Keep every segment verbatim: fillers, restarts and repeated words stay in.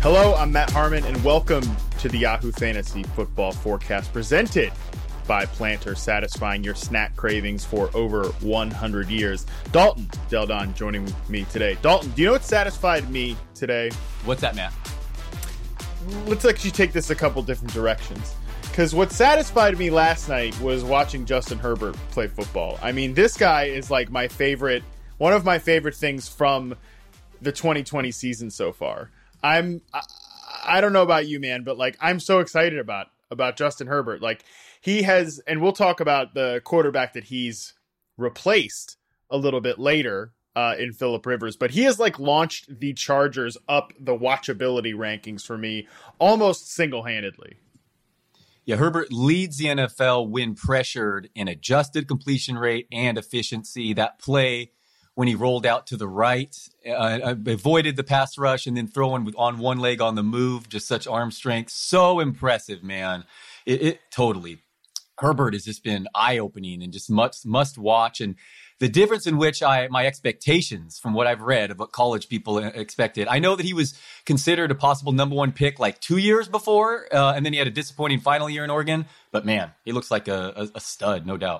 Hello, I'm Matt Harmon, and welcome to the Yahoo Fantasy Football Forecast presented by Planter, satisfying your snack cravings for over one hundred years. Dalton Del Don joining me today. Dalton, do you know what satisfied me today? What's that, Matt? Let's actually take this a couple different directions. Because what satisfied me last night was watching Justin Herbert play football. I mean, this guy is like my favorite, one of my favorite things from the twenty twenty season so far. I'm, I, I don't know about you, man, but like, I'm so excited about, about Justin Herbert. Like he has, and we'll talk about the quarterback that he's replaced a little bit later uh, in Phillip Rivers, but he has like launched the Chargers up the watchability rankings for me almost single-handedly. Yeah, Herbert leads the N F L when pressured in adjusted completion rate and efficiency. That play when he rolled out to the right, uh, avoided the pass rush, and then throwing with, on one leg on the move, just such arm strength. So impressive, man. It, it totally. Herbert has just been eye-opening and just must, must watch. And the difference in which I my expectations from what I've read of what college people expected. I know that he was considered a possible number one pick like two years before, uh, and then he had a disappointing final year in Oregon. But man, he looks like a, a, a stud, no doubt.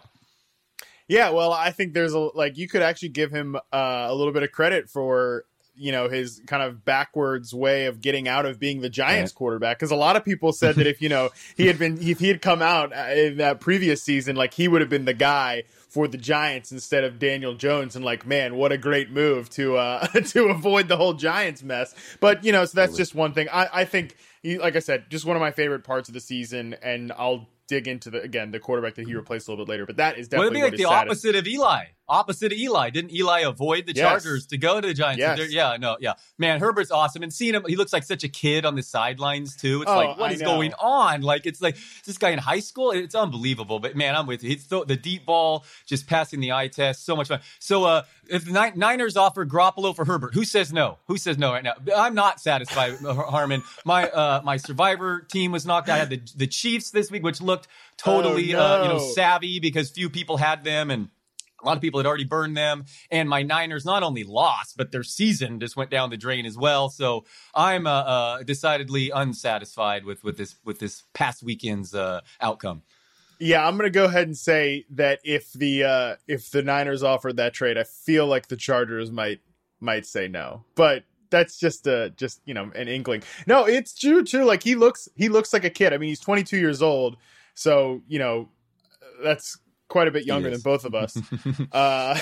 Yeah, well, I think there's a like you could actually give him uh, a little bit of credit for, you know, his kind of backwards way of getting out of being the Giants right. quarterback. Because a lot of people said that if, you know, he had been if he had come out in that previous season, like he would have been the guy for the Giants instead of Daniel Jones. And like, man, what a great move to uh, to avoid the whole Giants mess. But, you know, so that's just one thing. I, I think, he, like I said, just one of my favorite parts of the season. And I'll dig into the again the quarterback that he replaced a little bit later, but that is definitely well, it'd be like the satis- opposite of Eli. Opposite of Eli. Didn't Eli avoid the Chargers yes. to go to the Giants? Yes. Yeah, no, yeah. Man, Herbert's awesome. And seeing him, he looks like such a kid on the sidelines too. It's oh, like, what I is know. going on? Like, it's like this guy in high school. It's unbelievable. But man, I'm with you. It's the, the deep ball, just passing the eye test. So much fun. So uh, if the Niners offer Garoppolo for Herbert, who says no? Who says no right now? I'm not satisfied, Harmon. My uh, my Survivor team was knocked out. I had the, the Chiefs this week, which looked totally oh, no. uh, you know savvy because few people had them and a lot of people had already burned them. And my Niners not only lost, but their season just went down the drain as well. So I'm uh, uh, decidedly unsatisfied with with this with this past weekend's uh, outcome. Yeah, I'm going to go ahead and say that if the uh, if the Niners offered that trade, I feel like the Chargers might might say no. But that's just a just you know an inkling. No, it's true true. Like he looks he looks like a kid. I mean, he's twenty-two years old. So, you know, that's quite a bit younger than both of us. uh,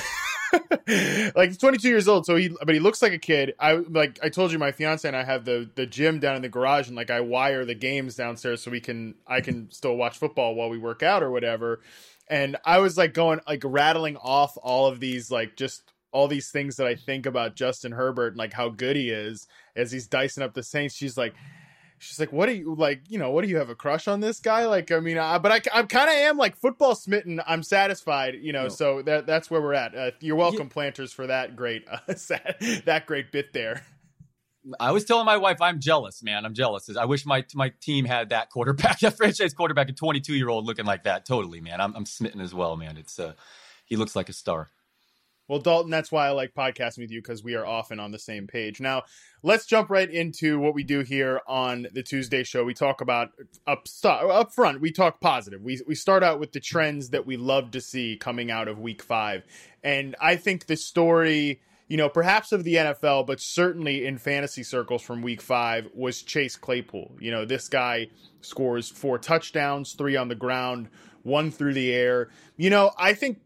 like he's twenty-two years old. So he, but he looks like a kid. I like, I told you my fiance and I have the, the gym down in the garage and like I wire the games downstairs so we can, I can still watch football while we work out or whatever. And I was like going, like rattling off all of these, like just all these things that I think about Justin Herbert and like how good he is as he's dicing up the Saints. She's like, She's like, what do you like? You know, what do you have a crush on this guy? Like, I mean, I, but I, I kind of am like football smitten. I'm satisfied, you know. No. So that that's where we're at. Uh, you're welcome, yeah. Planters, for that great, uh, that great bit there. I was telling my wife, I'm jealous, man. I'm jealous. I wish my my team had that quarterback, that franchise quarterback, a twenty-two year old looking like that. Totally, man. I'm I'm smitten as well, man. It's uh, he looks like a star. Well, Dalton, that's why I like podcasting with you, because we are often on the same page. Now, let's jump right into what we do here on the Tuesday show. We talk about up, up front, we talk positive. We we start out with the trends that we love to see coming out of week five. And I think the story, you know, perhaps of the N F L, but certainly in fantasy circles from week five was Chase Claypool. You know, this guy scores four touchdowns, three on the ground, one through the air. You know, I think...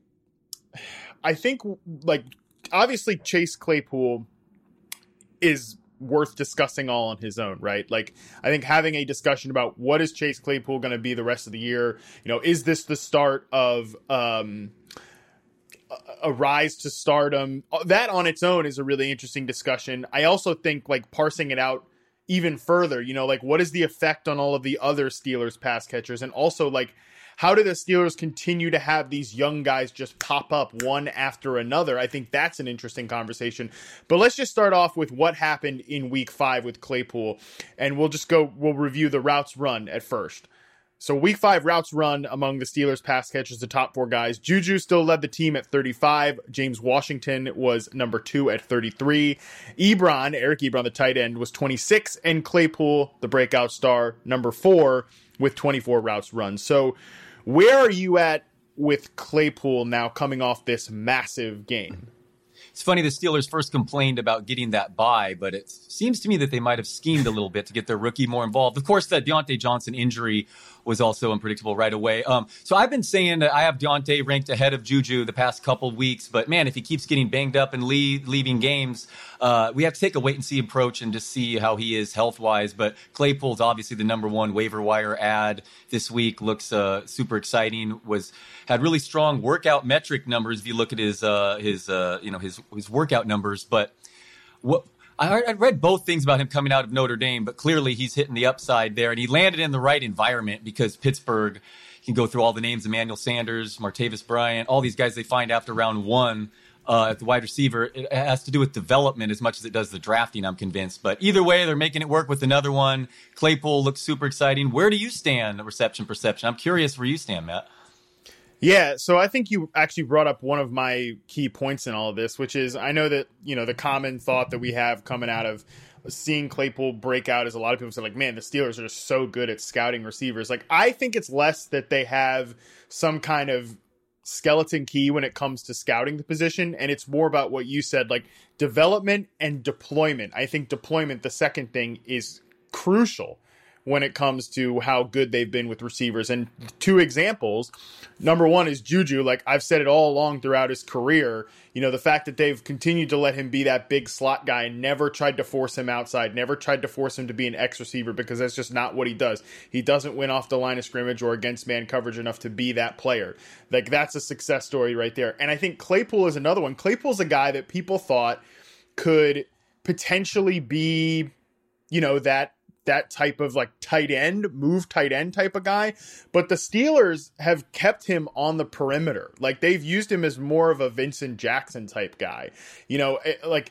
I think, like, obviously Chase Claypool is worth discussing all on his own, right? Like, I think having a discussion about what is Chase Claypool going to be the rest of the year, you know, is this the start of um, a rise to stardom? That on its own is a really interesting discussion. I also think, like, parsing it out even further, you know, like, what is the effect on all of the other Steelers pass catchers? And also, like, how do the Steelers continue to have these young guys just pop up one after another? I think that's an interesting conversation. But let's just start off with what happened in week five with Claypool. And we'll just go, we'll review the routes run at first. So week five routes run among the Steelers pass catchers, the top four guys. Juju still led the team at thirty-five. James Washington was number two at thirty-three. Ebron, Eric Ebron, the tight end, was twenty-six. And Claypool, the breakout star, number four with twenty-four routes run. So where are you at with Claypool now coming off this massive game? It's funny, the Steelers first complained about getting that bye, but it seems to me that they might have schemed a little bit to get their rookie more involved. Of course, that Deontay Johnson injury was also unpredictable right away. Um, so I've been saying that I have Deontay ranked ahead of Juju the past couple weeks, but man, if he keeps getting banged up and leave, leaving games, uh, we have to take a wait-and-see approach and just see how he is health-wise. But Claypool's obviously the number one waiver wire ad this week. Looks uh, super exciting. Was had really strong workout metric numbers if you look at his uh, his uh, you know his his workout numbers. But what I, I read both things about him coming out of Notre Dame, but clearly he's hitting the upside there, and he landed in the right environment because Pittsburgh can go through all the names: Emmanuel Sanders, Martavis Bryant, all these guys they find after round one uh, at the wide receiver. It has to do with development as much as it does the drafting, I'm convinced. But either way, they're making it work with another one. Claypool looks super exciting. Where do you stand, reception perception? I'm curious where you stand, Matt. Yeah, so I think you actually brought up one of my key points in all of this, which is I know that, you know, the common thought that we have coming out of seeing Claypool break out is a lot of people say, like, man, the Steelers are just so good at scouting receivers. Like, I think it's less that they have some kind of skeleton key when it comes to scouting the position, and it's more about what you said, like development and deployment. I think deployment, the second thing, is crucial when it comes to how good they've been with receivers. And two examples, number one is Juju. Like I've said it all along throughout his career, you know, the fact that they've continued to let him be that big slot guy and never tried to force him outside, never tried to force him to be an X receiver, because that's just not what he does. He doesn't win off the line of scrimmage or against man coverage enough to be that player. Like that's a success story right there. And I think Claypool is another one. Claypool's a guy that people thought could potentially be, you know, that that type of like tight end, move tight end type of guy. But the Steelers have kept him on the perimeter. Like they've used him as more of a Vincent Jackson type guy. You know, like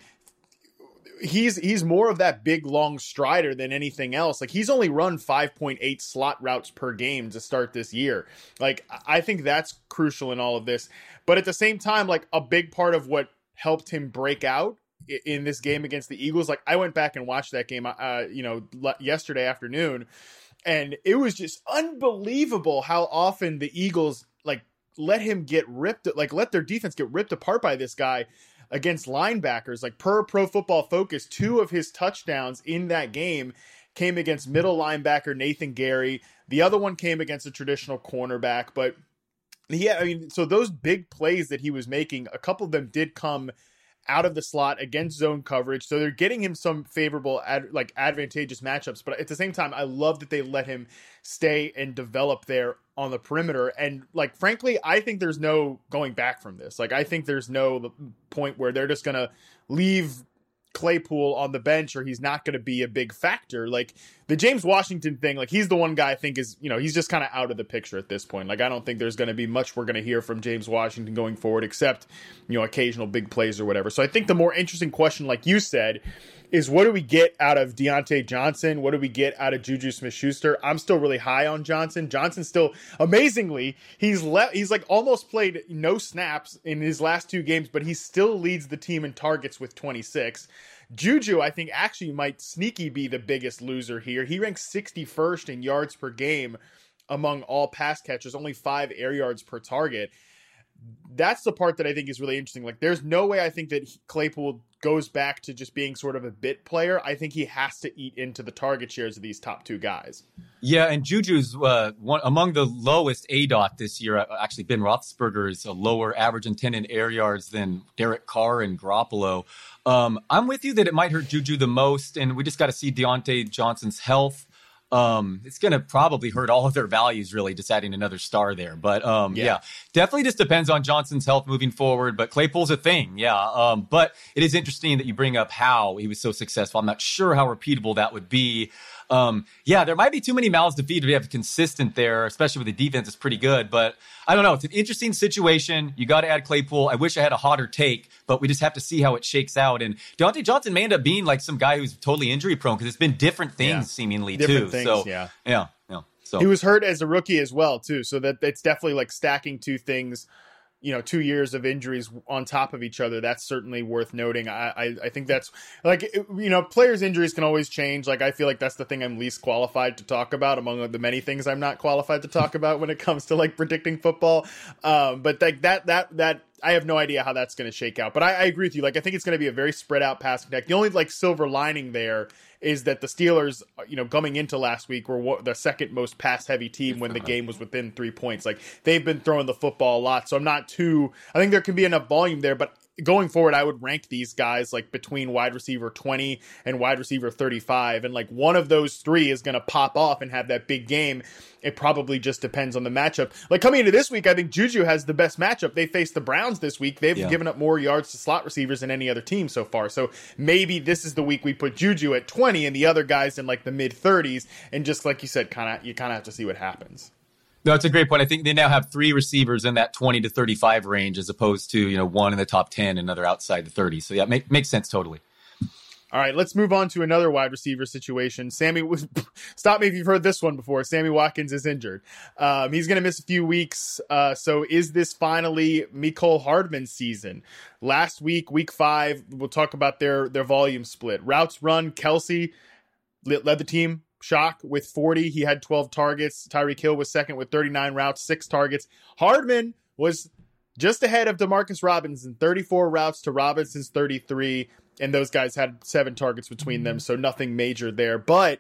he's he's more of that big, long strider than anything else. Like he's only run five point eight slot routes per game to start this year. Like I think that's crucial in all of this. But at the same time, like a big part of what helped him break out in this game against the Eagles, like I went back and watched that game, uh, you know, yesterday afternoon, and it was just unbelievable how often the Eagles like let him get ripped, like let their defense get ripped apart by this guy against linebackers. Like per Pro Football Focus, two of his touchdowns in that game came against middle linebacker Nathan Gary. The other one came against a traditional cornerback, but yeah, I mean, so those big plays that he was making, a couple of them did come out of the slot against zone coverage. So they're getting him some favorable, ad, like advantageous matchups. But at the same time, I love that they let him stay and develop there on the perimeter. And like, frankly, I think there's no going back from this. Like, I think there's no point where they're just going to leave Claypool on the bench or he's not going to be a big factor. Like the James Washington thing, like he's the one guy I think is, you know, he's just kind of out of the picture at this point. Like I don't think there's going to be much we're going to hear from James Washington going forward, except, you know, occasional big plays or whatever. So I think the more interesting question, like you said, is what do we get out of Deontay Johnson? What do we get out of Juju Smith-Schuster? I'm still really high on Johnson. Johnson still, amazingly, he's le- he's like almost played no snaps in his last two games, but he still leads the team in targets with twenty-six. Juju, I think, actually might sneaky be the biggest loser here. He ranks sixty-first in yards per game among all pass catchers, only five air yards per target. That's the part that I think is really interesting. Like, there's no way I think that Claypool goes back to just being sort of a bit player. I think he has to eat into the target shares of these top two guys. Yeah, and Juju's uh, one among the lowest A D O T this year. Actually, Ben Roethlisberger is a lower average intended air yards than Derek Carr and Garoppolo. Um, I'm with you that it might hurt Juju the most, and we just got to see Deontay Johnson's health. Um, it's going to probably hurt all of their values, really, just adding another star there. But um, yeah. yeah, definitely just depends on Johnson's health moving forward. But Claypool's a thing. Yeah. Um, but it is interesting that you bring up how he was so successful. I'm not sure how repeatable that would be. Um, yeah, there might be too many mouths to feed to have consistent there, especially with the defense is pretty good. But I don't know. It's an interesting situation. You got to add Claypool. I wish I had a hotter take, but we just have to see how it shakes out. And Deontay Johnson may end up being like some guy who's totally injury prone because it's been different things yeah. seemingly different too. Things, so yeah, yeah, yeah. So he was hurt as a rookie as well, too. So that it's definitely like stacking two things, you know, two years of injuries on top of each other. That's certainly worth noting. I, I, I think that's like, you know, players' injuries can always change. Like, I feel like that's the thing I'm least qualified to talk about among the many things I'm not qualified to talk about when it comes to like predicting football. Um, but like that, that, that, I have no idea how that's going to shake out. But I, I agree with you. Like, I think it's going to be a very spread out passing deck. The only like silver lining there is that the Steelers, you know, coming into last week were the second most pass heavy team when the game was within three points. Like, they've been throwing the football a lot. So I'm not too, I think there can be enough volume there, but going forward, I would rank these guys like between wide receiver twenty and wide receiver thirty-five. And like one of those three is going to pop off and have that big game. It probably just depends on the matchup. Like coming into this week, I think Juju has the best matchup. They faced the Browns this week. They've yeah. given up more yards to slot receivers than any other team so far. So maybe this is the week we put Juju at twenty and the other guys in like the mid thirties. And just like you said, kind of you kind of have to see what happens. No, it's a great point. I think they now have three receivers in that twenty to thirty-five range as opposed to, you know, one in the top ten and another outside the thirty. So yeah, make, makes sense totally. All right, let's move on to another wide receiver situation. Sammy, stop me if you've heard this one before. Sammy Watkins is injured. Um, he's going to miss a few weeks. Uh, so is this finally Mecole Hardman's season? Last week, week five, we'll talk about their, their volume split. Routes run, Kelsey led the team. Shock with forty. He had twelve targets. Tyreek Hill was second with thirty-nine routes, six targets. Hardman was just ahead of Demarcus Robinson, thirty-four routes to Robinson's thirty-three. And those guys had seven targets between them, so nothing major there. But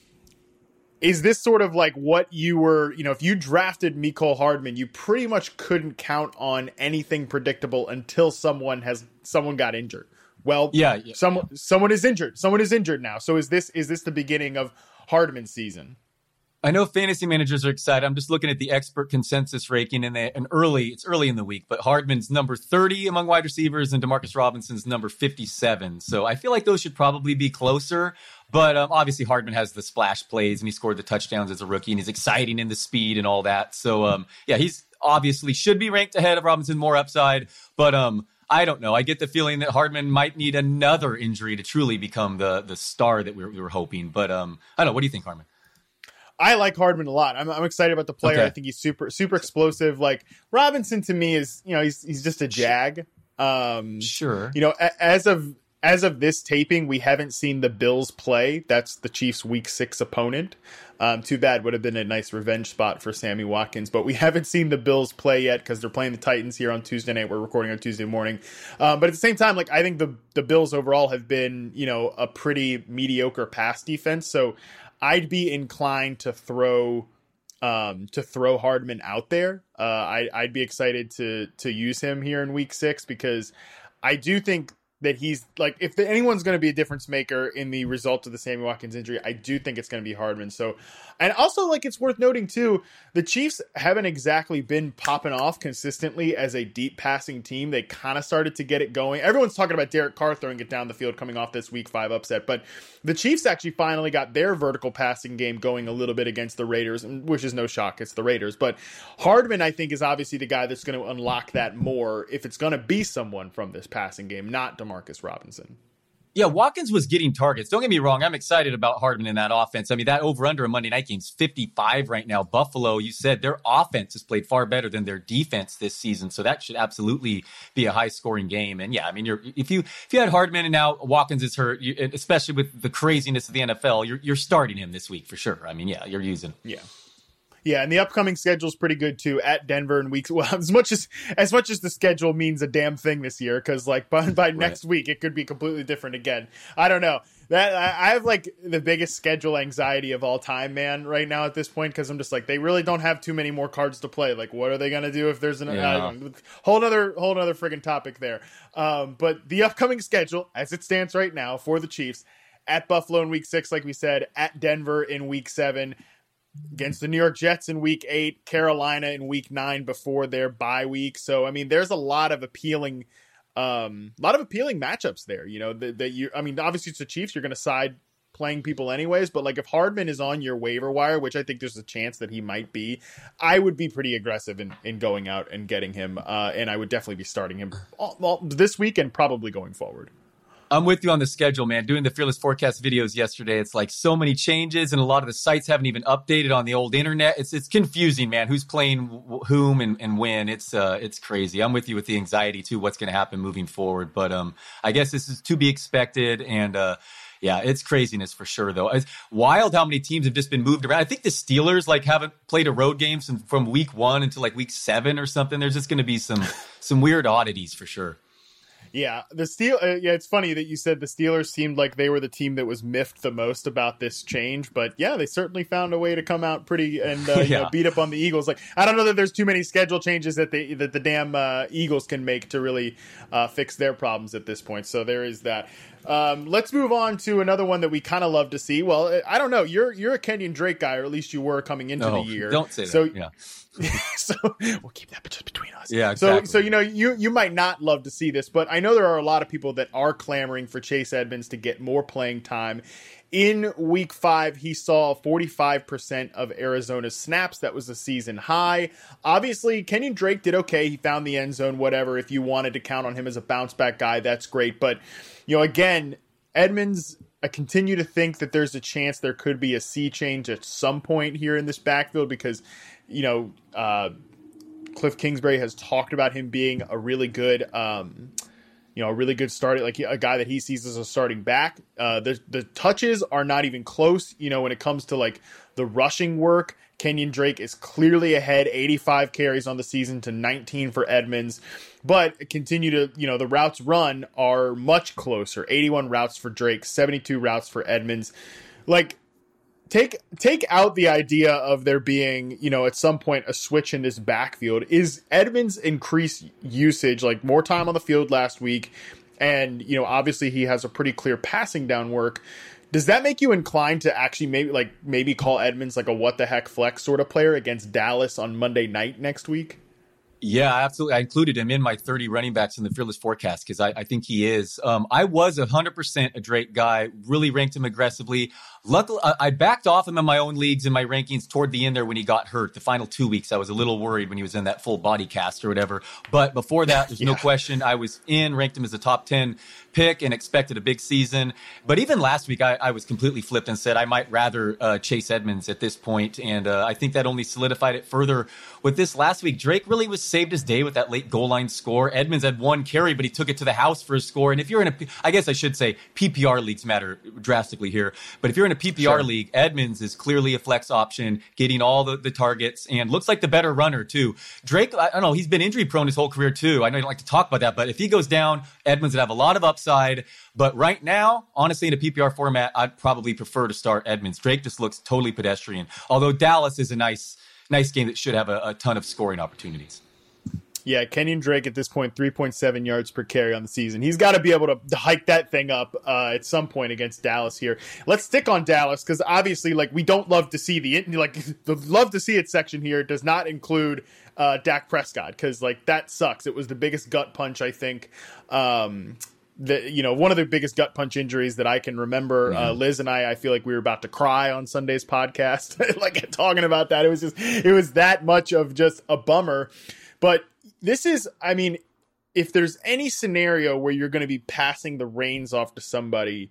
is this sort of like what you were, you know, if you drafted Mecole Hardman, you pretty much couldn't count on anything predictable until someone has someone got injured. Well, yeah, yeah someone yeah. someone is injured. Someone is injured now. So is this is this the beginning of Hardman's season? I know fantasy managers are excited. I'm just looking at the expert consensus ranking, and and early, it's early in the week, but Hardman's number thirty among wide receivers, and Demarcus Robinson's number fifty-seven. So I feel like those should probably be closer. But um, obviously, Hardman has the splash plays, and he scored the touchdowns as a rookie, and he's exciting in the speed and all that. So um, yeah, he's obviously should be ranked ahead of Robinson, more upside. But um, I don't know. I get the feeling that Hardman might need another injury to truly become the the star that we were, we were hoping. But um, I don't know. What do you think, Hardman? I like Hardman a lot. I'm, I'm excited about the player. Okay. I think he's super, super explosive. Like Robinson to me is, you know, he's he's just a jag. Um, sure. You know, a, as of as of this taping, we haven't seen the Bills play. That's the Chiefs' Week Six opponent. Um, too bad. Would have been a nice revenge spot for Sammy Watkins, but we haven't seen the Bills play yet because they're playing the Titans here on Tuesday night. We're recording on Tuesday morning. Um, but at the same time, like I think the the Bills overall have been, you know, a pretty mediocre pass defense. So I'd be inclined to throw um, to throw Hardman out there. Uh, I, I'd be excited to to use him here in Week Six because I do think that he's like, if anyone's going to be a difference maker in the result of the Sammy Watkins injury, I do think it's going to be Hardman. So, and also like it's worth noting too, the Chiefs haven't exactly been popping off consistently as a deep passing team. They kind of started to get it going. Everyone's talking about Derek Carr throwing it down the field coming off this week five upset, but the Chiefs actually finally got their vertical passing game going a little bit against the Raiders, which is no shock. It's the Raiders, but Hardman, I think, is obviously the guy that's going to unlock that more if it's going to be someone from this passing game, not Demarcus Robinson. Yeah, Watkins was getting targets. Don't get me wrong. I'm excited about Hardman in that offense. I mean, that over-under a Monday night game is fifty-five right now. Buffalo, you said their offense has played far better than their defense this season. So that should absolutely be a high-scoring game. And yeah, I mean, you're, if you if you had Hardman and now Watkins is hurt, you, especially with the craziness of the N F L, you're, you're starting him this week for sure. I mean, yeah, you're using him. Yeah. Yeah, and the upcoming schedule is pretty good too. At Denver in weeks, well, as much as as much as the schedule means a damn thing this year, because like by, by right. next week it could be completely different again. I don't know. That I, I have like the biggest schedule anxiety of all time, man. Right now at this point, because I'm just like they really don't have too many more cards to play. Like, what are they gonna do if there's an yeah. uh, whole other whole other friggin' topic there? Um, but the upcoming schedule, as it stands right now for the Chiefs, at Buffalo in week six, like we said, at Denver in week seven. Against the New York Jets in week eight, Carolina in week nine before their bye week. So, I mean, there's a lot of appealing, um, a lot of appealing matchups there. You know, that, that you, I mean, obviously it's the Chiefs. You're going to side playing people anyways, but like if Hardman is on your waiver wire, which I think there's a chance that he might be, I would be pretty aggressive in, in going out and getting him. Uh, and I would definitely be starting him all, all, this week and probably going forward. I'm with you on the schedule, man. Doing the Fearless Forecast videos yesterday, it's like so many changes, and a lot of the sites haven't even updated on the old internet. It's it's confusing, man. Who's playing wh- whom and, and when? It's uh it's crazy. I'm with you with the anxiety too. What's going to happen moving forward? But um, I guess this is to be expected, and uh. Yeah, it's craziness for sure, though. It's wild how many teams have just been moved around. I think the Steelers like haven't played a road game since from week one until like week seven or something. There's just going to be some some weird oddities for sure. Yeah, the Steel. Uh, yeah, it's funny that you said the Steelers seemed like they were the team that was miffed the most about this change, but yeah, they certainly found a way to come out pretty and uh, yeah. you know, beat up on the Eagles. Like, I don't know that there's too many schedule changes that the that the damn uh, Eagles can make to really uh, fix their problems at this point. So there is that. Um, let's move on to another one that we kind of love to see. Well, I don't know. You're you're a Kenyon Drake guy, or at least you were coming into no, the year. Don't say so, that. Yeah. So we'll keep that just between us. Yeah, exactly. So, so you know, you you might not love to see this, but I know there are a lot of people that are clamoring for Chase Edmonds to get more playing time. In week five, he saw forty-five percent of Arizona's snaps. That was a season high. Obviously, Kenyon Drake did okay. He found the end zone, whatever. If you wanted to count on him as a bounce back guy, that's great. But, you know, again, Edmonds, I continue to think that there's a chance there could be a sea change at some point here in this backfield because, you know, uh, Cliff Kingsbury has talked about him being a really good, um, you know, a really good start, like a guy that he sees as a starting back. Uh, the the touches are not even close. You know, when it comes to like the rushing work, Kenyon Drake is clearly ahead, eighty-five carries on the season to nineteen for Edmonds. But continue to, you know, the routes run are much closer. eighty-one routes for Drake, seventy-two routes for Edmonds. Like, take take out the idea of there being, you know, at some point a switch in this backfield. Is Edmonds' increased usage, like more time on the field last week, and, you know, obviously he has a pretty clear passing down work. Does that make you inclined to actually maybe like maybe call Edmonds like a what the heck flex sort of player against Dallas on Monday night next week? Yeah, absolutely. I included him in my thirty running backs in the Fearless Forecast because I, I think he is. Um, I was one hundred percent a Drake guy, really ranked him aggressively. Luckily, I backed off him in my own leagues in my rankings toward the end there when he got hurt. The final two weeks, I was a little worried when he was in that full body cast or whatever. But before that, there's yeah. no question. I was in, ranked him as a top ten pick and expected a big season. But even last week, I, I was completely flipped and said I might rather uh, Chase Edmonds at this point. And uh, I think that only solidified it further with this last week. Drake really was saved his day with that late goal line score. Edmonds had one carry, but he took it to the house for a score. And if you're in a, I guess I should say P P R leagues matter drastically here. But if you're in a P P R sure. league, Edmonds is clearly a flex option, getting all the, the targets and looks like the better runner too. Drake, I don't know, he's been injury prone his whole career too. I know you don't like to talk about that, but if he goes down, Edmonds would have a lot of upside. But right now, honestly, in a P P R format, I'd probably prefer to start Edmonds. Drake just looks totally pedestrian. Although Dallas is a nice, nice game that should have a, a ton of scoring opportunities. Yeah, Kenyon Drake at this point, three point seven yards per carry on the season. He's got to be able to hike that thing up uh, at some point against Dallas here. Let's stick on Dallas because obviously, like, we don't love to see the like the love to see it section here does not include uh, Dak Prescott because like that sucks. It was the biggest gut punch I think. Um, The, you know, one of the biggest gut punch injuries that I can remember. Mm-hmm. Uh, Liz and I, I feel like we were about to cry on Sunday's podcast, like talking about that. It was just, it was that much of just a bummer. But this is, I mean, if there's any scenario where you're going to be passing the reins off to somebody,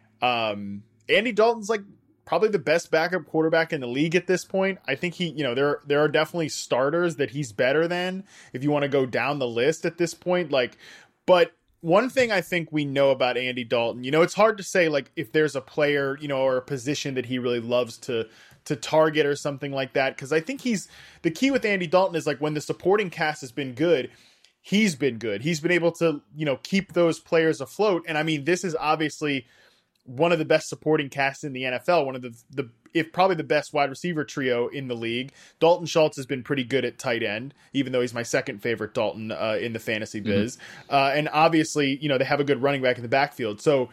um, Andy Dalton's like probably the best backup quarterback in the league at this point. I think he, you know, there there are definitely starters that he's better than if you want to go down the list at this point. Like, but one thing I think we know about Andy Dalton, you know, it's hard to say like if there's a player, you know, or a position that he really loves to to target or something like that. Because I think he's the key with Andy Dalton is like when the supporting cast has been good, he's been good. He's been able to, you know, keep those players afloat. And I mean, this is obviously one of the best supporting casts in the N F L, one of the the if probably the best wide receiver trio in the league. Dalton Schultz has been pretty good at tight end, even though he's my second favorite Dalton uh, in the fantasy biz. Mm-hmm. Uh, and obviously, you know, they have a good running back in the backfield. So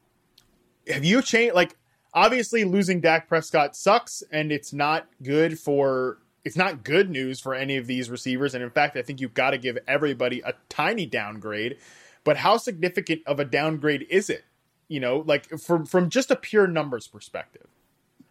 have you changed? Like, obviously losing Dak Prescott sucks, and it's not good for, it's not good news for any of these receivers. And in fact, I think you've got to give everybody a tiny downgrade, but how significant of a downgrade is it? You know, like from, from just a pure numbers perspective.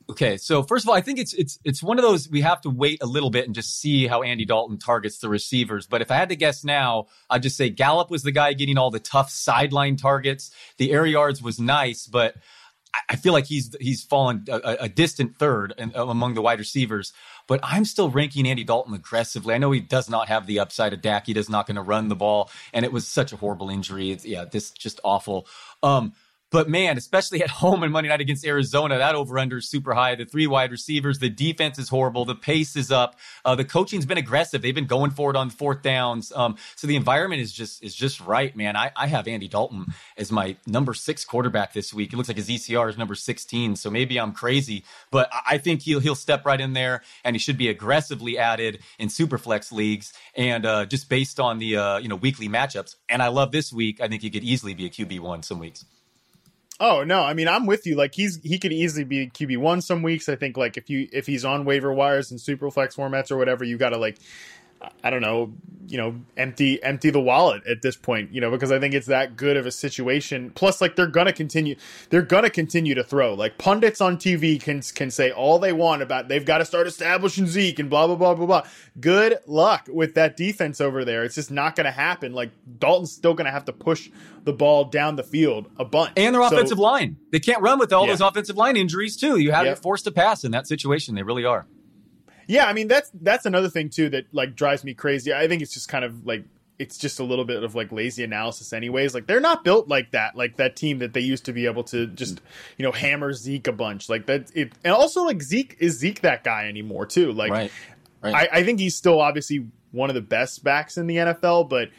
Okay, so first of all, I think it's it's it's one of those we have to wait a little bit and just see how Andy Dalton targets the receivers. But if I had to guess now, I'd just say Gallup was the guy getting all the tough sideline targets. The air yards was nice, but I feel like he's he's fallen a, a distant third in, among the wide receivers. But I'm still ranking Andy Dalton aggressively. I know he does not have the upside of Dak. He is not going to run the ball, and it was such a horrible injury. It's, yeah, this just awful. Um, But man, especially at home in Monday night against Arizona, that over-under is super high. The three wide receivers, the defense is horrible. The pace is up. Uh, the coaching's been aggressive. They've been going for it on fourth downs. Um, so the environment is just is just right, man. I, I have Andy Dalton as my number six quarterback this week. It looks like his E C R is number sixteen, so maybe I'm crazy. But I think he'll he'll step right in there, and he should be aggressively added in Superflex leagues. And uh, just based on the uh, you know weekly matchups, and I love this week, I think he could easily be a Q B one some weeks. Oh no, I mean I'm with you. Like he's he could easily be Q B one some weeks. I think like if you if he's on waiver wires and super flex formats or whatever, you got to like I don't know, you know, empty empty the wallet at this point, you know, because I think it's that good of a situation. Plus, like they're gonna continue, they're gonna continue to throw. Like pundits on T V can can say all they want about they've got to start establishing Zeke and blah blah blah blah blah. Good luck with that defense over there. It's just not gonna happen. Like Dalton's still gonna have to push the ball down the field a bunch. And their so, offensive line, they can't run with all yeah. those offensive line injuries too. You have yeah. to force to pass in that situation. They really are. Yeah, I mean that's that's another thing too that like drives me crazy. I think it's just kind of like it's just a little bit of like lazy analysis anyways. Like they're not built like that, like that team that they used to be able to just, you know, hammer Zeke a bunch. Like that it and also like Zeke is Zeke that guy anymore too. Like right. Right. I, I think he's still obviously one of the best backs in the N F L, but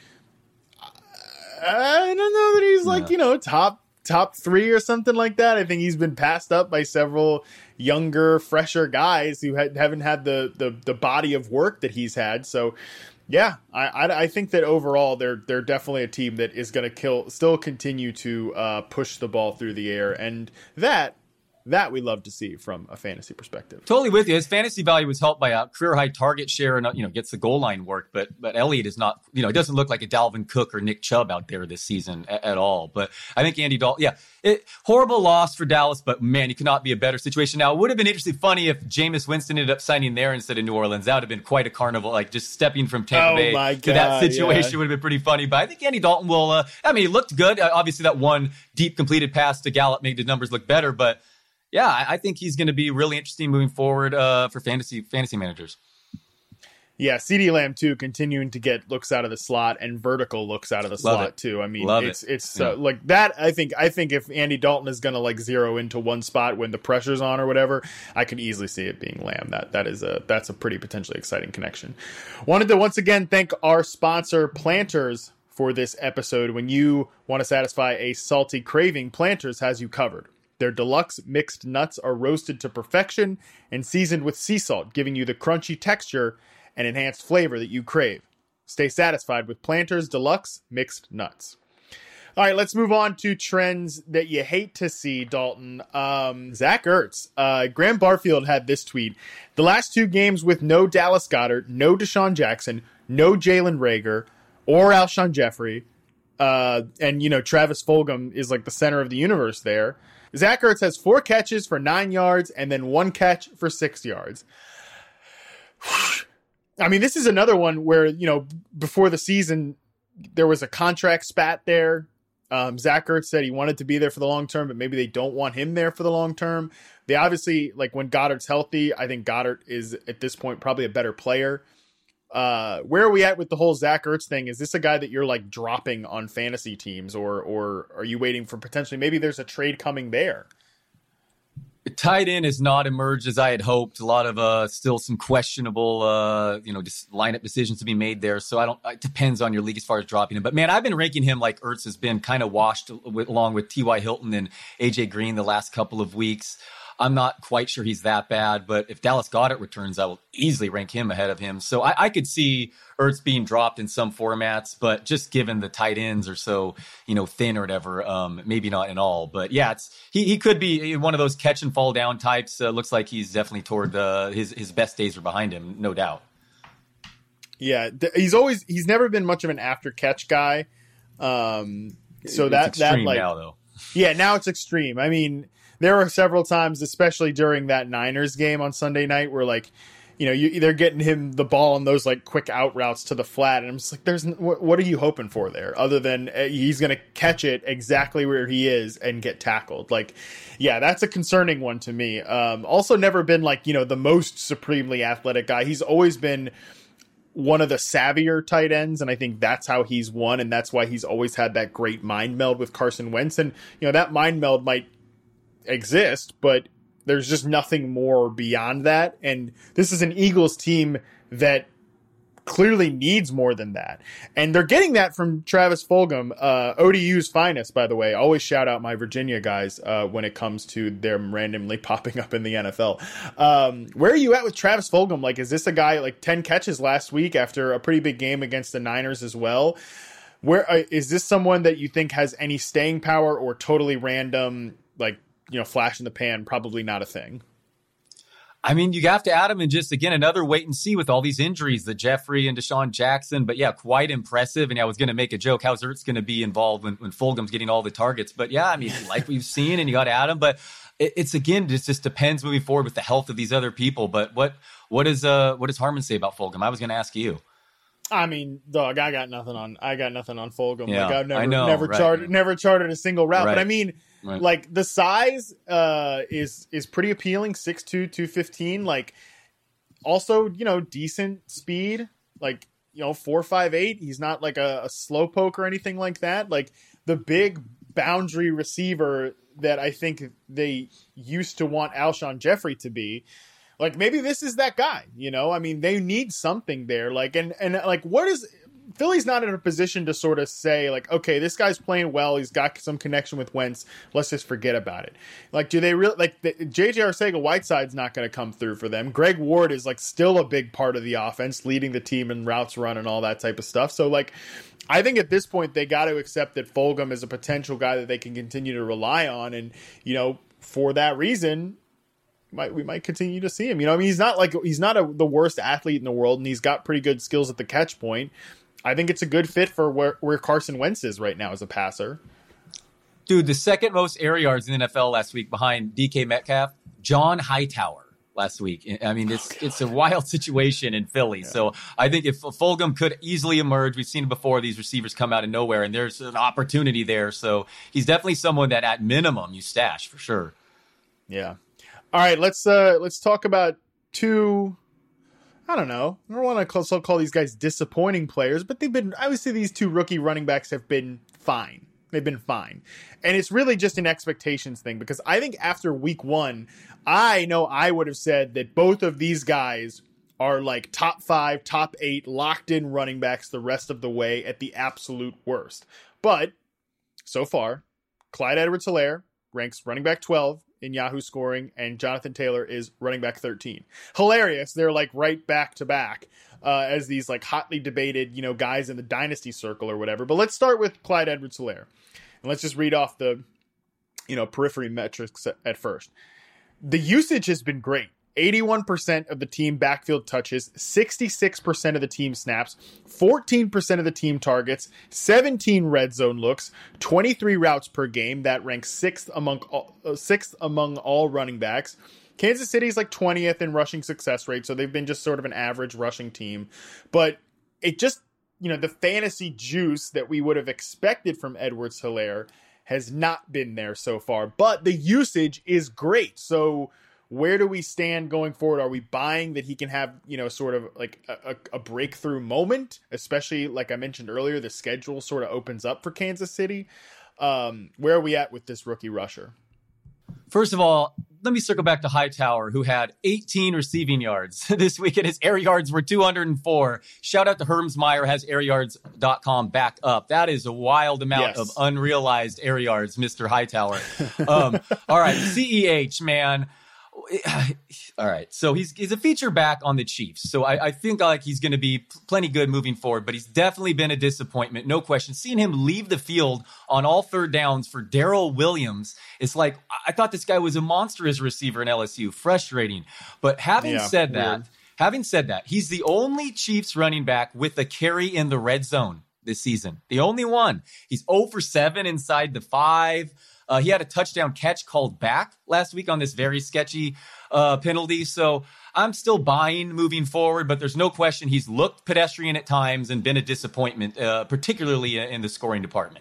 I don't know that he's like, yeah. you know, top top three or something like that. I think he's been passed up by several younger, fresher guys who had, haven't had the, the the body of work that he's had. So, yeah, I, I, I think that overall they're they're definitely a team that is going to kill, still continue to uh, push the ball through the air, and that that we love to see from a fantasy perspective. Totally with you. His fantasy value was helped by a career high target share and, you know, gets the goal line work. But but Elliott is not, you know, it doesn't look like a Dalvin Cook or Nick Chubb out there this season at, at all. But I think Andy Dalton, yeah, it, horrible loss for Dallas, but man, you could not be a better situation. Now, it would have been interesting, funny if Jameis Winston ended up signing there instead of New Orleans. That would have been quite a carnival, like just stepping from Tampa oh Bay my to God, that situation yeah. would have been pretty funny. But I think Andy Dalton will, uh, I mean, he looked good. Uh, obviously, that one deep completed pass to Gallup made the numbers look better, but yeah, I think he's going to be really interesting moving forward uh, for fantasy fantasy managers. Yeah, CeeDee Lamb too, continuing to get looks out of the slot and vertical looks out of the Love slot it. too. I mean, Love it's it. it's yeah. uh, like that. I think I think if Andy Dalton is going to like zero into one spot when the pressure's on or whatever, I can easily see it being Lamb. That that is a that's a pretty potentially exciting connection. Wanted to once again thank our sponsor Planters for this episode. When you want to satisfy a salty craving, Planters has you covered. Their deluxe mixed nuts are roasted to perfection and seasoned with sea salt, giving you the crunchy texture and enhanced flavor that you crave. Stay satisfied with Planters Deluxe Mixed Nuts. All right, let's move on to trends that you hate to see, Dalton. Um, Zach Ertz. Uh, Graham Barfield had this tweet. The last two games with no Dallas Goedert, no Deshaun Jackson, no Jalen Reagor, or Alshon Jeffrey, uh, and, you know, Travis Fulgham is like the center of the universe there. Zach Ertz has four catches for nine yards and then one catch for six yards. I mean, this is another one where, you know, before the season, there was a contract spat there. Um, Zach Ertz said he wanted to be there for the long term, but maybe they don't want him there for the long term. They obviously, like when Goddard's healthy, I think Goddard is at this point probably a better player. Uh, where are we at with the whole Zach Ertz thing? Is this a guy that you're like dropping on fantasy teams, or or are you waiting for potentially maybe there's a trade coming there? Tight end has not emerged as I had hoped. A lot of uh, still some questionable, uh, you know, just lineup decisions to be made there. So I don't. It depends on your league as far as dropping him. But man, I've been ranking him like Ertz has been kind of washed with, along with T Y. Hilton and A J Green the last couple of weeks. I'm not quite sure he's that bad, but if Dallas Goedert returns, I will easily rank him ahead of him. So I, I could see Ertz being dropped in some formats, but just given the tight ends are so, you know, thin or whatever, um, maybe not in all. But yeah, it's he he could be one of those catch and fall down types. Uh, looks like he's definitely toward uh, his his best days are behind him, no doubt. Yeah, he's always he's never been much of an after catch guy. Um, so it's that that like. Now, though. Yeah, now it's extreme. I mean, there were several times, especially during that Niners game on Sunday night, where like, you know, you, they're getting him the ball on those like quick out routes to the flat, and I'm just like, "There's what, what are you hoping for there, other than uh, he's going to catch it exactly where he is and get tackled?" Like, yeah, that's a concerning one to me. Um, also, never been like you know the most supremely athletic guy. He's always been one of the savvier tight ends, and I think that's how he's won, and that's why he's always had that great mind meld with Carson Wentz. And you know that mind meld might exist, but there's just nothing more beyond that. And this is an Eagles team that clearly needs more than that. And they're getting that from Travis Fulgham, uh, O D U's finest, by the way. Always shout out my Virginia guys uh, when it comes to them randomly popping up in the N F L. Um, where are you at with Travis Fulgham? Like, is this a guy like ten catches last week after a pretty big game against the Niners as well? Where uh, is this someone that you think has any staying power, or totally random, like, you know, flash in the pan, probably not a thing? I mean, you have to add him in just, again, another wait and see with all these injuries, the Jeffrey and Deshaun Jackson. But yeah, quite impressive. And I was going to make a joke. How's Ertz going to be involved when, when Fulgham's getting all the targets? But yeah, I mean, like we've seen, and you got to add him. But it, it's, again, it just depends moving forward with the health of these other people. But what what is uh what does Harmon say about Fulgham? I was going to ask you. I mean, dog, I got nothing on I got nothing on Fulgham. Yeah, like I've never I know, never right. charted never charted a single route. Right. But I mean, Right. like the size uh, is is pretty appealing. six two, two fifteen. Like also, you know, decent speed. Like, you know, four five eight. He's not like a, a slow poke or anything like that. Like the big boundary receiver that I think they used to want Alshon Jeffrey to be. Like maybe this is that guy, you know? I mean, they need something there. Like, and, and like, what is Philly's not in a position to sort of say like, okay, this guy's playing well. He's got some connection with Wentz. Let's just forget about it. Like, do they really like the, J J Arcega-Whiteside's not going to come through for them. Greg Ward is like still a big part of the offense, leading the team in routes run and all that type of stuff. So like, I think at this point they got to accept that Fulgham is a potential guy that they can continue to rely on. And, you know, for that reason, might we might continue to see him. You know, I mean, he's not like he's not a, the worst athlete in the world, and he's got pretty good skills at the catch point. I think it's a good fit for where, where Carson Wentz is right now as a passer. Dude, the second most air yards in the N F L last week behind D K Metcalf, John Hightower last week. I mean, it's oh, it's a wild situation in Philly. Yeah. So I think if Fulgham could easily emerge, we've seen it before, these receivers come out of nowhere, and there's an opportunity there. So he's definitely someone that at minimum you stash for sure. Yeah. All right, let's uh, let's talk about two. I don't know. I don't want to call, so call these guys disappointing players, but they've been. I would say these two rookie running backs have been fine. They've been fine, and it's really just an expectations thing because I think after week one, I know I would have said that both of these guys are like top five, top eight, locked in running backs the rest of the way at the absolute worst. But so far, Clyde Edwards-Helaire ranks running back twelve in Yahoo scoring, and Jonathan Taylor is running back thirteen. Hilarious. They're like right back to back uh, as these like hotly debated, you know, guys in the dynasty circle or whatever. But let's start with Clyde Edwards-Helaire. And let's just read off the, you know, periphery metrics at, at first. The usage has been great. eighty-one percent of the team backfield touches, sixty-six percent of the team snaps, fourteen percent of the team targets, seventeen red zone looks, twenty-three routes per game. That ranks sixth among all, uh, sixth among all running backs. Kansas City's like twentieth in rushing success rate, so they've been just sort of an average rushing team. But it just, you know, the fantasy juice that we would have expected from Edwards-Helaire has not been there so far. But the usage is great, so where do we stand going forward? Are we buying that he can have, you know, sort of like a, a breakthrough moment, especially like I mentioned earlier, the schedule sort of opens up for Kansas City. Um, where are we at with this rookie rusher? First of all, let me circle back to Hightower, who had eighteen receiving yards this week, and his air yards were two hundred four. Shout out to Hermsmeyer, has air yards dot com back up. That is a wild amount yes. of unrealized air yards, Mister Hightower. Um, all right, C E H, man. All right, so he's he's a feature back on the Chiefs, so I, I think like he's going to be plenty good moving forward, but he's definitely been a disappointment, no question. Seeing him leave the field on all third downs for Darrell Williams, it's like I thought this guy was a monstrous receiver in L S U, frustrating. But having yeah, said weird. that, having said that, he's the only Chiefs running back with a carry in the red zone this season, the only one. He's zero for seven inside the five. Uh, he had a touchdown catch called back last week on this very sketchy uh, penalty. So I'm still buying moving forward, but there's no question he's looked pedestrian at times and been a disappointment, uh, particularly in the scoring department.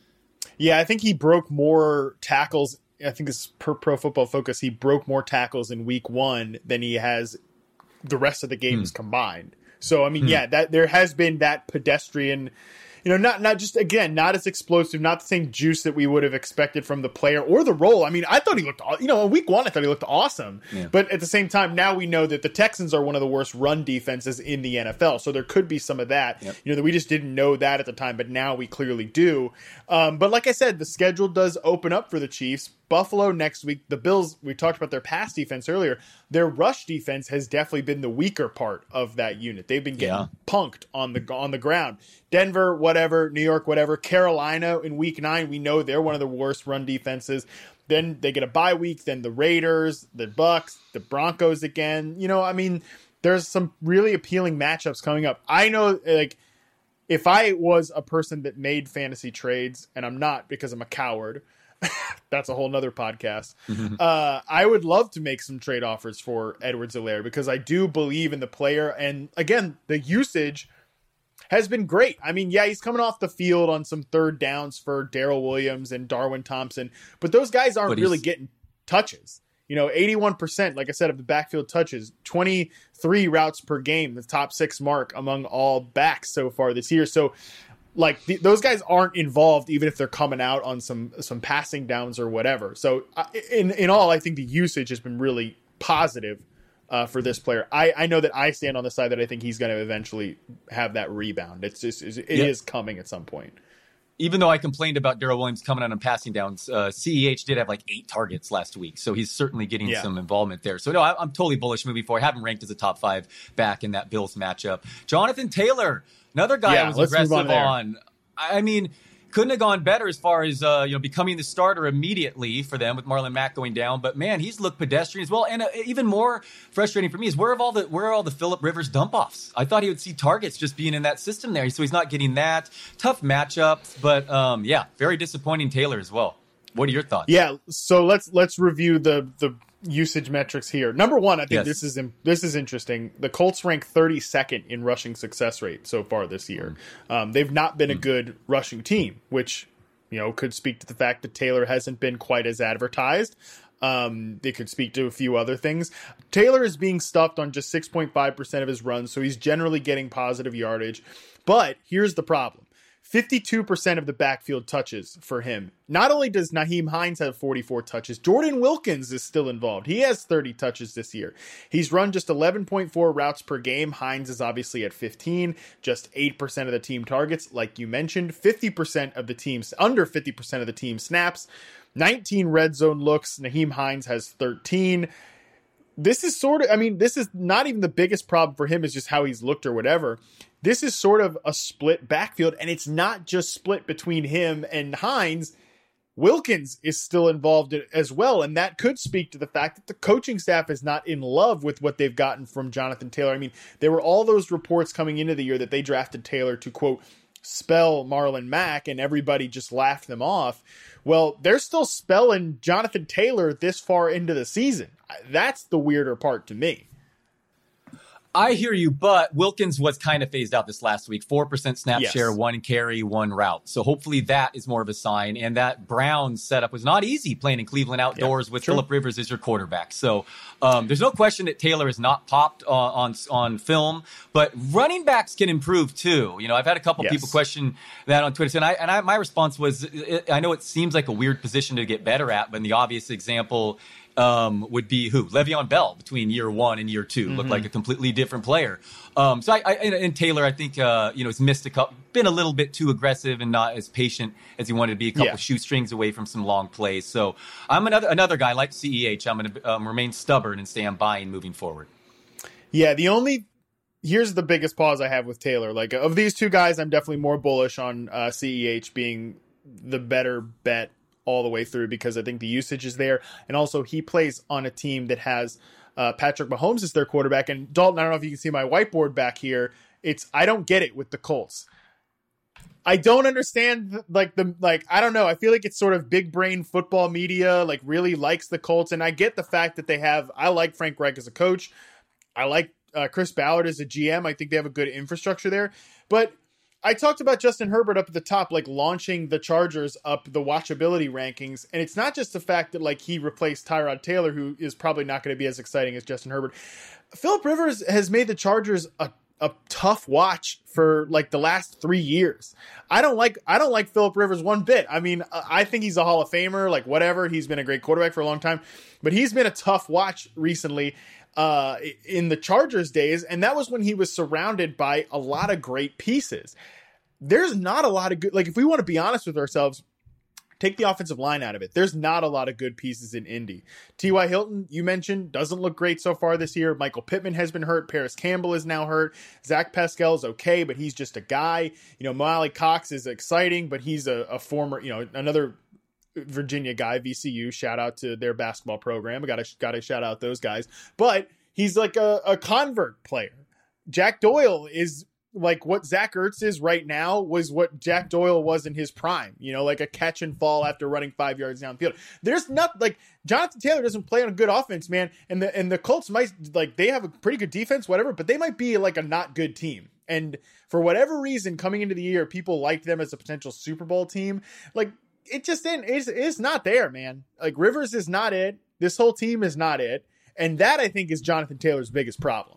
Yeah, I think he broke more tackles. I think this is per Pro Football Focus. He broke more tackles in week one than he has the rest of the games hmm. combined. So, I mean, hmm. yeah, that there has been that pedestrian, you know, not not just, again, not as explosive, not the same juice that we would have expected from the player or the role. I mean, I thought he looked, you know, in week one, I thought he looked awesome. Yeah. But at the same time, now we know that the Texans are one of the worst run defenses in the N F L. So there could be some of that, yep. you know, that we just didn't know that at the time, but now we clearly do. Um, but like I said, the schedule does open up for the Chiefs. Buffalo next week. The Bills, we talked about their pass defense earlier. Their rush defense has definitely been the weaker part of that unit. They've been getting yeah. punked on the on the ground. Denver, whatever. New York, whatever. Carolina in week nine, we know they're one of the worst run defenses. Then they get a bye week. Then the Raiders, the Bucks, the Broncos again. You know, I mean, there's some really appealing matchups coming up. I know, like, if I was a person that made fantasy trades, and I'm not because I'm a coward, that's a whole nother podcast. Mm-hmm. Uh, I would love to make some trade offers for Edwards-Helaire because I do believe in the player. And again, the usage has been great. I mean, yeah, he's coming off the field on some third downs for Darrell Williams and Darwin Thompson, but those guys aren't really getting touches. You know, eighty-one percent, like I said, of the backfield touches, twenty-three routes per game, the top six mark among all backs so far this year. So, like, the, those guys aren't involved even if they're coming out on some some passing downs or whatever. So uh, in in all, I think the usage has been really positive uh, for this player. I, I know that I stand on the side that I think he's going to eventually have that rebound. It's just it yep. is coming at some point. Even though I complained about Darrell Williams coming out on passing downs, uh, C E H did have like eight targets last week. So he's certainly getting yeah. some involvement there. So no, I, I'm totally bullish moving forward. I have him ranked as a top five back in that Bills matchup. Jonathan Taylor, another guy yeah, I was aggressive on, on. I mean, couldn't have gone better as far as uh, you know becoming the starter immediately for them with Marlon Mack going down. But man, he's looked pedestrian as well. And uh, even more frustrating for me is where have all the where are all the Phillip Rivers dump offs? I thought he would see targets just being in that system there, so he's not getting that. Tough matchups, but um, yeah, very disappointing Taylor as well. What are your thoughts? Yeah, so let's let's review the the. usage metrics here. Number one, I think yes. this is this is interesting. The Colts rank thirty-second in rushing success rate so far this year. Mm. Um, they've not been mm. a good rushing team, which you know could speak to the fact that Taylor hasn't been quite as advertised. Um, they could speak to a few other things. Taylor is being stuffed on just six point five percent of his runs, so he's generally getting positive yardage. But here's the problem. fifty-two percent of the backfield touches for him. Not only does Nyheim Hines have forty-four touches, Jordan Wilkins is still involved. He has thirty touches this year. He's run just eleven point four routes per game. Hines is obviously at fifteen, just eight percent of the team targets. Like you mentioned, fifty percent of the teams, under fifty percent of the team snaps, nineteen red zone looks. Nyheim Hines has thirteen. This is sort of, I mean, this is not even the biggest problem for him is just how he's looked or whatever. This is sort of a split backfield, and it's not just split between him and Hines. Wilkins is still involved as well, and that could speak to the fact that the coaching staff is not in love with what they've gotten from Jonathan Taylor. I mean, there were all those reports coming into the year that they drafted Taylor to, quote, spell Marlon Mack, and everybody just laughed them off. Well, they're still spelling Jonathan Taylor this far into the season. That's the weirder part to me. I hear you, but Wilkins was kind of phased out this last week. four percent snap yes. share, one carry, one route. So hopefully that is more of a sign. And that Browns setup was not easy playing in Cleveland outdoors yeah, with sure. Phillip Rivers as your quarterback. So um, there's no question that Taylor has not popped uh, on on film, but running backs can improve too. You know, I've had a couple yes. people question that on Twitter. And I and I, my response was, I know it seems like a weird position to get better at, but the obvious example Um, would be who? Le'Veon Bell between year one and year two. Mm-hmm. Looked like a completely different player. Um, so I, I and, and Taylor, I think, uh, you know, has missed a couple, been a little bit too aggressive and not as patient as he wanted to be. A couple yeah. shoestrings away from some long plays. So I'm another another guy like C E H. I'm going to um, remain stubborn and stay on buying moving forward. Yeah, the only here's the biggest pause I have with Taylor. Like of these two guys, I'm definitely more bullish on uh, C E H being the better bet all the way through because I think the usage is there. And also he plays on a team that has uh, Patrick Mahomes as their quarterback. And Dalton, I don't know if you can see my whiteboard back here. It's, I don't get it with the Colts. I don't understand, like, the, like, I don't know. I feel like it's sort of big brain football media, like, really likes the Colts. And I get the fact that they have, I like Frank Reich as a coach. I like uh, Chris Ballard as a G M. I think they have a good infrastructure there. But I talked about Justin Herbert up at the top, like, launching the Chargers up the watchability rankings. And it's not just the fact that, like, he replaced Tyrod Taylor, who is probably not going to be as exciting as Justin Herbert. Phillip Rivers has made the Chargers a a tough watch for like the last three years. I don't like, I don't like Phillip Rivers one bit. I mean, I think he's a Hall of Famer, like whatever. He's been a great quarterback for a long time, but he's been a tough watch recently uh, in the Chargers days. And that was when he was surrounded by a lot of great pieces. There's not a lot of good, like if we want to be honest with ourselves, take the offensive line out of it. There's not a lot of good pieces in Indy. T Y. Hilton, you mentioned, doesn't look great so far this year. Michael Pittman has been hurt. Paris Campbell is now hurt. Zach Pascal is okay, but he's just a guy. You know, Molly Cox is exciting, but he's a, a former, you know, another Virginia guy, V C U. Shout out to their basketball program. I got to got to shout out those guys. But he's like a, a convert player. Jack Doyle is like what Zach Ertz is right now was what Jack Doyle was in his prime, you know, like a catch and fall after running five yards downfield. There's not like Jonathan Taylor doesn't play on a good offense, man. And the, and the Colts might like, they have a pretty good defense, whatever, but they might be like a not good team. And for whatever reason, coming into the year, people liked them as a potential Super Bowl team. Like it just didn't, it's, it's not there, man. Like Rivers is not it. This whole team is not it. And that I think is Jonathan Taylor's biggest problem.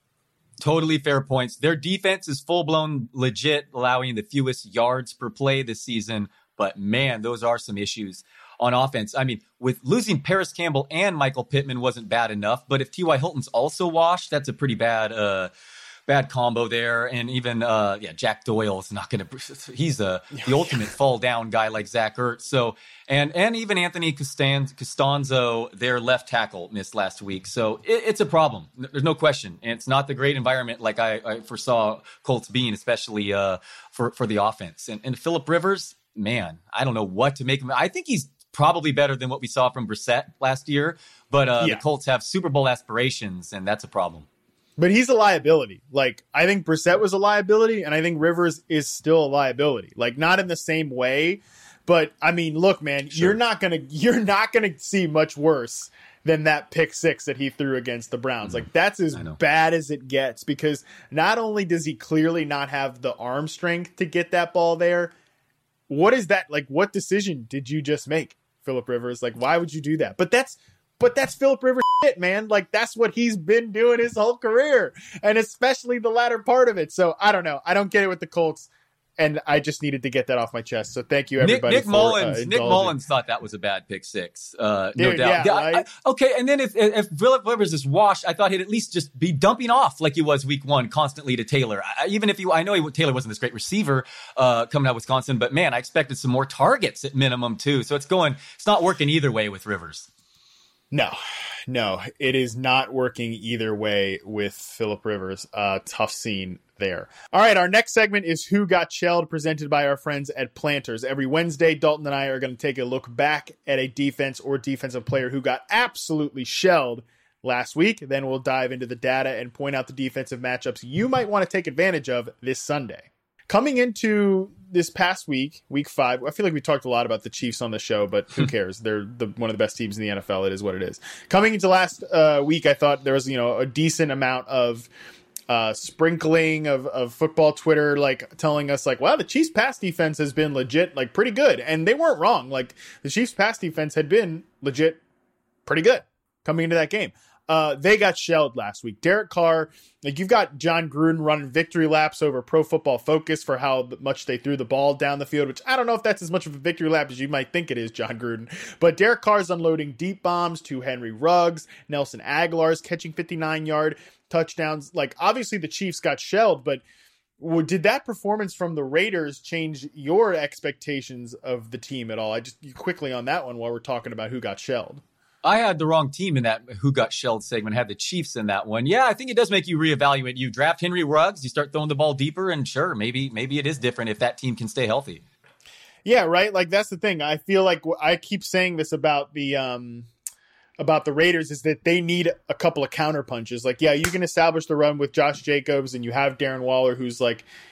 Totally fair points. Their defense is full-blown legit, allowing the fewest yards per play this season. But, man, those are some issues on offense. I mean, with losing Paris Campbell and Michael Pittman wasn't bad enough. But if T Y. Hilton's also washed, that's a pretty bad uh, bad combo there. And even, uh, yeah, Jack Doyle is not going to – he's a, the ultimate fall-down guy like Zach Ertz. So, and and even Anthony Costanz, Costanzo, their left tackle, missed last week. So it, it's a problem. There's no question. And it's not the great environment like I, I foresaw Colts being, especially uh, for, for the offense. And, and Phillip Rivers, man, I don't know what to make him. I think he's probably better than what we saw from Brissett last year. But uh, yeah. The Colts have Super Bowl aspirations, and that's a problem. But he's a liability. Like, I think Brissett was a liability, and I think Rivers is still a liability. Like, not in the same way, but I mean, look, man, sure. you're not gonna you're not gonna see much worse than that pick six that he threw against the Browns. Mm-hmm. Like, that's as bad as it gets, because not only does he clearly not have the arm strength to get that ball there, what is that? Like, what decision did you just make, Phillip Rivers? Like, why would you do that? But that's But that's Phillip Rivers shit, man. Like, that's what he's been doing his whole career, and especially the latter part of it. So I don't know. I don't get it with the Colts, and I just needed to get that off my chest. So thank you, everybody. Nick, Nick for, Mullins. uh, Nick Mullins thought that was a bad pick six, uh, Dude, no doubt. Yeah, I, right? I, okay, and then if if Phillip Rivers is washed, I thought he'd at least just be dumping off like he was week one constantly to Taylor. I, even if you, I know he, Taylor wasn't this great receiver uh, coming out of Wisconsin, but man, I expected some more targets at minimum too. So it's going, it's not working either way with Rivers. No, no, it is not working either way with Phillip Rivers. Uh, tough scene there. All right, our next segment is Who Got Shelled, presented by our friends at Planters. Every Wednesday, Dalton and I are going to take a look back at a defense or defensive player who got absolutely shelled last week. Then we'll dive into the data and point out the defensive matchups you might want to take advantage of this Sunday. Coming into this past week, week five, I feel like we talked a lot about the Chiefs on the show, but who cares? They're the, one of the best teams in the N F L. It is what it is. Coming into last uh, week, I thought there was, you know, a decent amount of uh, sprinkling of, of football Twitter, like telling us like, wow, the Chiefs pass defense has been legit, like pretty good. And they weren't wrong. Like the Chiefs pass defense had been legit pretty good coming into that game. Uh, they got shelled last week. Derek Carr, like you've got John Gruden running victory laps over Pro Football Focus for how much they threw the ball down the field, which I don't know if that's as much of a victory lap as you might think it is, John Gruden. But Derek Carr's unloading deep bombs to Henry Ruggs. Nelson Aguilar's catching fifty-nine-yard touchdowns. Like, obviously the Chiefs got shelled, but did that performance from the Raiders change your expectations of the team at all? I just quickly on that one while we're talking about who got shelled. I had the wrong team in that Who Got Shelled segment. I had the Chiefs in that one. Yeah, I think it does make you reevaluate. You draft Henry Ruggs, you start throwing the ball deeper, and sure, maybe maybe it is different if that team can stay healthy. Yeah, right. Like that's the thing. I feel like I keep saying this about the um, about the Raiders is that they need a couple of counter punches. Like, yeah, you can establish the run with Josh Jacobs, and you have Darren Waller, who's like,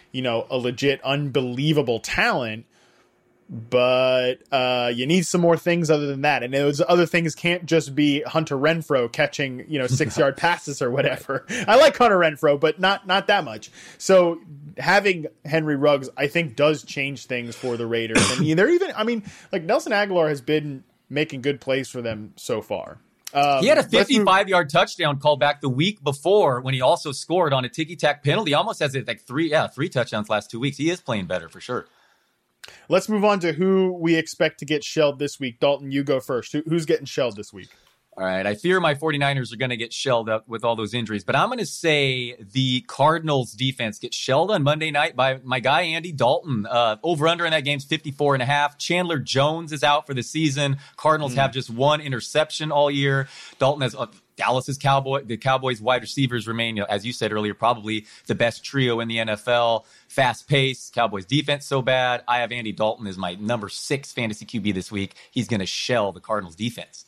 you know, a legit, unbelievable talent. But uh, you need some more things other than that. And those other things can't just be Hunter Renfrow catching, you know, six-yard passes or whatever. I like Hunter Renfrow, but not not that much. So having Henry Ruggs, I think, does change things for the Raiders. And they're even, I mean, like Nelson Aguilar has been making good plays for them so far. Um, he had a fifty-five-yard touchdown called back the week before when he also scored on a ticky-tack penalty. He almost has it like three, yeah, three touchdowns last two weeks. He is playing better for sure. Let's move on to who we expect to get shelled this week. Dalton, you go first. Who, who's getting shelled this week? All right. I fear my 49ers are going to get shelled up with all those injuries, but I'm going to say the Cardinals defense gets shelled on Monday night by my guy, Andy Dalton. Uh, over under in that game's fifty-four and a half. Chandler Jones is out for the season. Cardinals mm. have just one interception all year. Dalton has uh, Dallas's Cowboy, the Cowboys wide receivers remain, you know, as you said earlier, probably the best trio in the N F L. Fast pace, Cowboys defense so bad. I have Andy Dalton as my number six fantasy Q B this week. He's going to shell the Cardinals defense.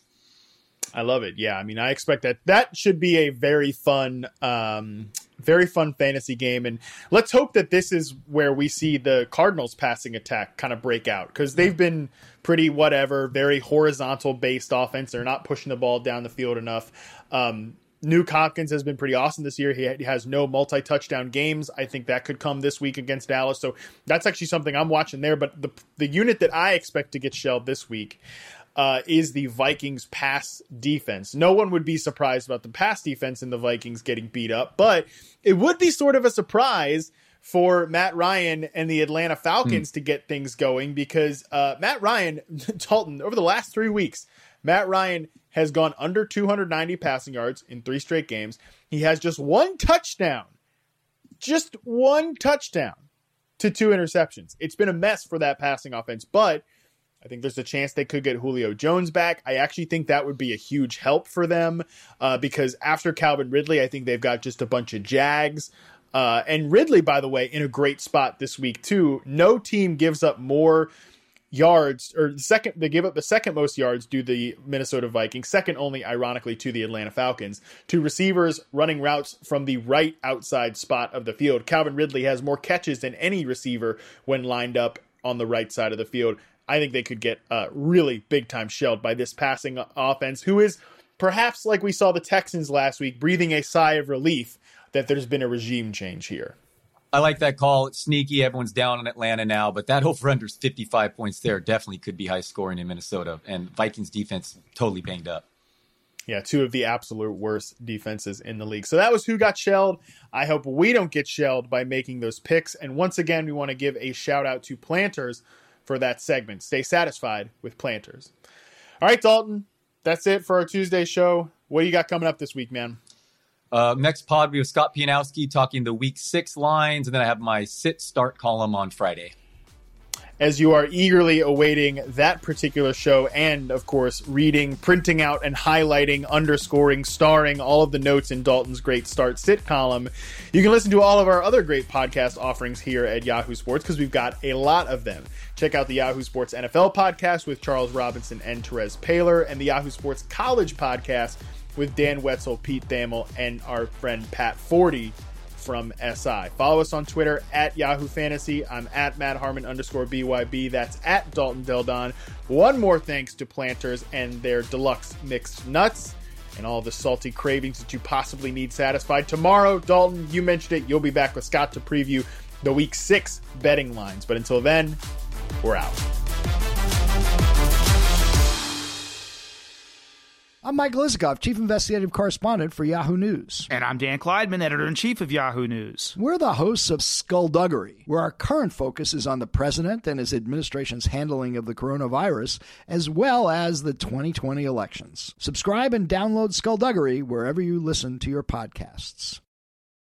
I love it. Yeah, I mean, I expect that. That should be a very fun, um, very fun fantasy game. And let's hope that this is where we see the Cardinals passing attack kind of break out, because they've been pretty whatever, very horizontal-based offense. They're not pushing the ball down the field enough. Um, Nuke Hopkins has been pretty awesome this year. He has no multi-touchdown games. I think that could come this week against Dallas. So that's actually something I'm watching there. But the the unit that I expect to get shelled this week uh, is the Vikings pass defense. No one would be surprised about the pass defense in the Vikings getting beat up, but it would be sort of a surprise for Matt Ryan and the Atlanta Falcons mm. to get things going, because uh, Matt Ryan, Dalton, over the last three weeks, Matt Ryan has gone under two hundred ninety passing yards in three straight games. He has just one touchdown, just one touchdown to two interceptions. It's been a mess for that passing offense, but I think there's a chance they could get Julio Jones back. I actually think that would be a huge help for them uh, because after Calvin Ridley, I think they've got just a bunch of Jags. Uh, and Ridley, by the way, in a great spot this week, too. No team gives up more yards, or the second, they give up the second most yards do the Minnesota Vikings, second only, ironically, to the Atlanta Falcons, to receivers running routes from the right outside spot of the field. Calvin Ridley has more catches than any receiver when lined up on the right side of the field. I think they could get uh, really big-time shelled by this passing offense, who is perhaps, like we saw the Texans last week, breathing a sigh of relief that there's been a regime change here. I like that call. It's sneaky. Everyone's down on Atlanta now, but that over-under is fifty-five points there. Definitely could be high scoring in Minnesota, and Vikings defense totally banged up. Yeah, two of the absolute worst defenses in the league. So that was who got shelled. I hope we don't get shelled by making those picks. And once again, we want to give a shout out to Planters for that segment. Stay satisfied with Planters. All right, Dalton, that's it for our Tuesday show. What do you got coming up this week, man? Uh, next pod, we have Scott Pianowski talking the week six lines, and then I have my sit start column on Friday. As you are eagerly awaiting that particular show and, of course, reading, printing out, and highlighting, underscoring, starring all of the notes in Dalton's great start sit column, you can listen to all of our other great podcast offerings here at Yahoo Sports, because we've got a lot of them. Check out the Yahoo Sports N F L podcast with Charles Robinson and Therese Paylor, and the Yahoo Sports College podcast with Dan Wetzel, Pete Thamel, and our friend Pat Forty from S I. Follow us on Twitter at Yahoo Fantasy. I'm at Matt Harmon underscore B Y B. That's at Dalton Del Don. One more thanks to Planters and their deluxe mixed nuts and all the salty cravings that you possibly need satisfied. Tomorrow, Dalton, you mentioned it, you'll be back with Scott to preview the week six betting lines. But until then, we're out. I'm Michael Isikoff, Chief Investigative Correspondent for Yahoo News. And I'm Dan Kleidman, Editor-in-Chief of Yahoo News. We're the hosts of Skullduggery, where our current focus is on the president and his administration's handling of the coronavirus, as well as the twenty twenty elections. Subscribe and download Skullduggery wherever you listen to your podcasts.